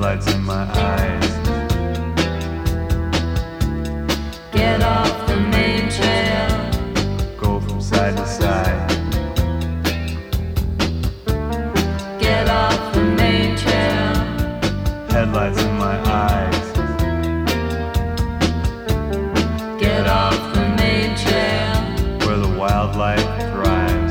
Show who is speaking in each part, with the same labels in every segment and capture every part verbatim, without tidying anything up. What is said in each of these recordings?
Speaker 1: Headlights in my eyes.
Speaker 2: Get off the main trail.
Speaker 1: Go from side to side.
Speaker 2: Get off the main trail.
Speaker 1: Headlights in my eyes.
Speaker 2: Get off the main trail.
Speaker 1: Where the wildlife thrives.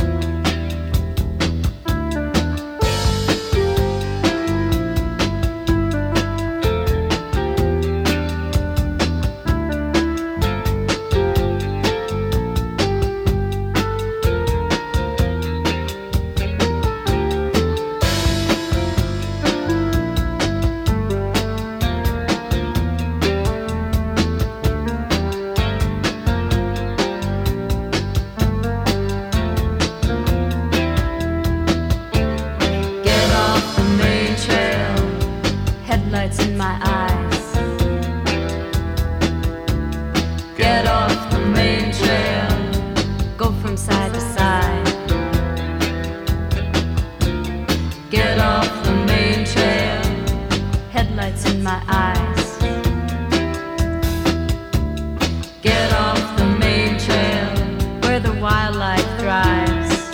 Speaker 2: Headlights in my eyes. Get off the main trail. Go from side to side. Get off the main trail. Headlights in my eyes. Get off the main trail where the wildlife thrives.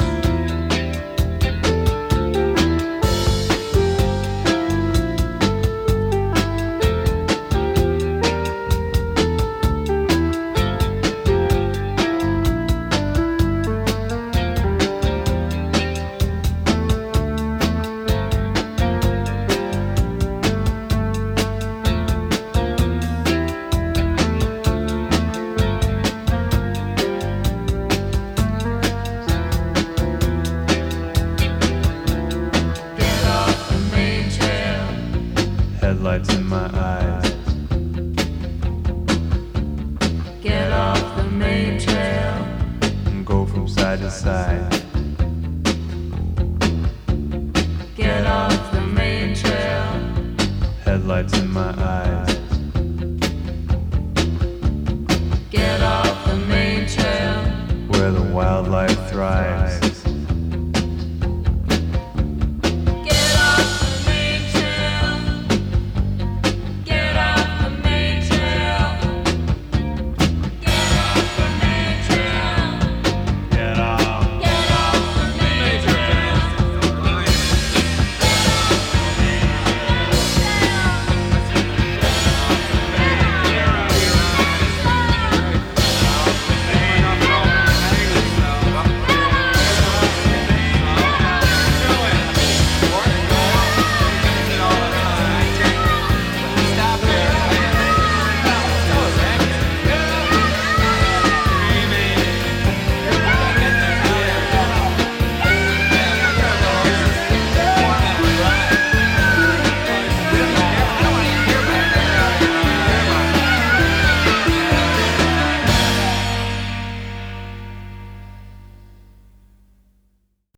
Speaker 1: Headlights in my eyes.
Speaker 2: Get off the main trail.
Speaker 1: And go from side to side.
Speaker 2: Get off the main trail.
Speaker 1: Headlights in my eyes.